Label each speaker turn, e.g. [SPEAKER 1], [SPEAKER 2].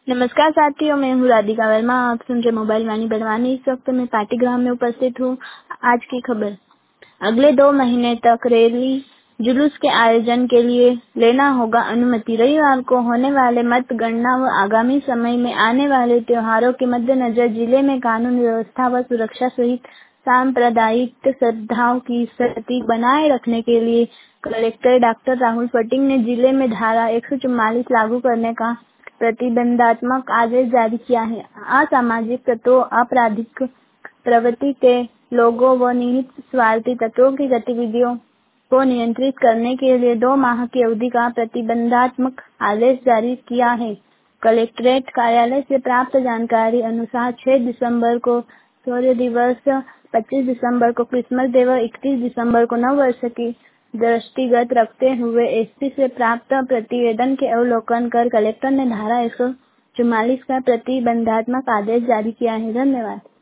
[SPEAKER 1] नमस्कार साथियों, मैं हूँ राधिका वर्मा। आप सुन रहे मोबाइल वाणी बड़वानी। इस वक्त मैं पार्टीग्राम में उपस्थित हूँ। आज की खबर, अगले 2 महीने तक रैली जुलूस के आयोजन के लिए लेना होगा अनुमति। रविवार को होने वाले मतगणना व आगामी समय में आने वाले त्योहारों के मद्देनजर जिले में कानून व्यवस्था व सुरक्षा सहित सांप्रदायिक सद्भाव की स्थिति बनाए रखने के लिए कलेक्टर डॉक्टर राहुल फटिंग ने जिले में धारा 144 लागू करने का प्रतिबंधात्मक आदेश जारी किया है। असामाजिक तत्वों, आपराधिक प्रवृत्ति के लोगों व निहित स्वार्थी तत्वों की गतिविधियों को नियंत्रित करने के लिए 2 माह की अवधि का प्रतिबंधात्मक आदेश जारी किया है। कलेक्ट्रेट कार्यालय से प्राप्त जानकारी अनुसार 6 दिसंबर को शौर्य दिवस, 25 दिसंबर को क्रिसमस डे व 31 दिसंबर को नव वर्ष की दृष्टिगत रखते हुए एसपी से प्राप्त प्रतिवेदन के अवलोकन कर कलेक्टर ने धारा 144 का प्रतिबंधात्मक आदेश जारी किया है। धन्यवाद।